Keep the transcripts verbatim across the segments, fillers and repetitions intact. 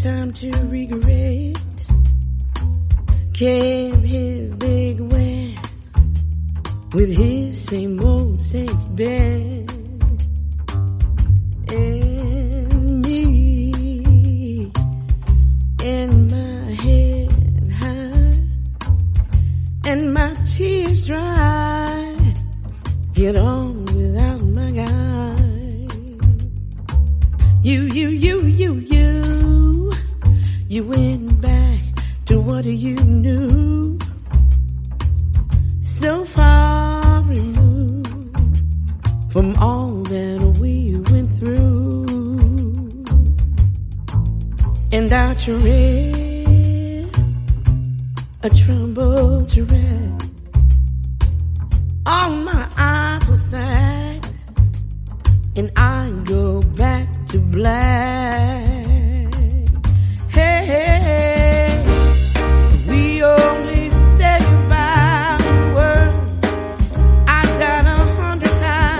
time to regret. Kept his big way with his same old safe bed. And me in my head high and my tears dry. Get on without my guy. You, you, you, you, you. You went back to what you knew. So far removed from all that we went through. And I tread a troubled tread. All my eyes are stacked, and I go back to black. Hey, hey, hey. We only said goodbye in words. I died a hundred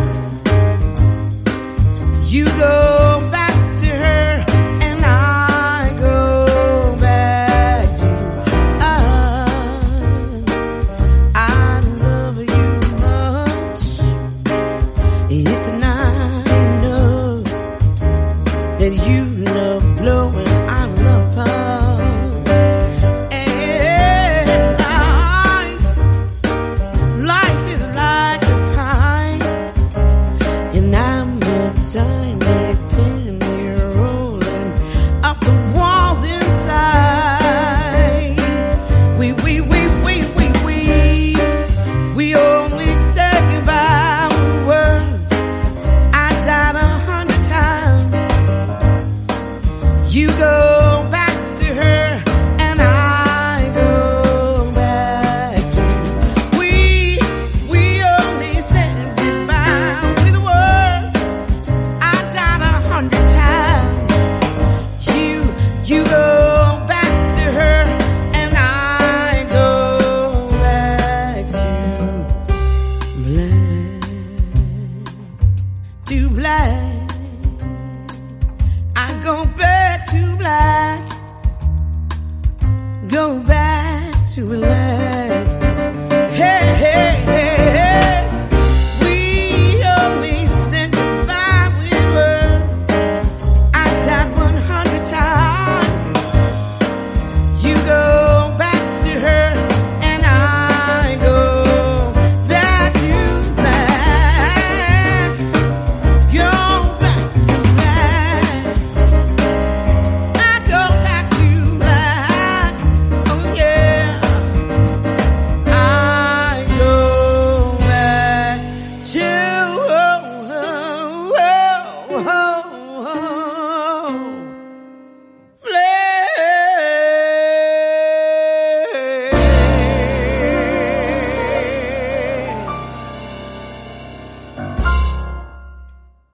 times. You go back to her, and I go back to us. I love you much. It's not enough that you love blowing, I love pop. And life, life is like a pie, and I'm a tiny penny rolling up the walls inside. We, we, we, we, we, we, we only said goodbye with words. I died a hundred times. You go back to her, and I go back to we. We only said goodbye with words. I died a hundred times. You, you go back to her, and I go back to black, to black. I go back to black, go back to black.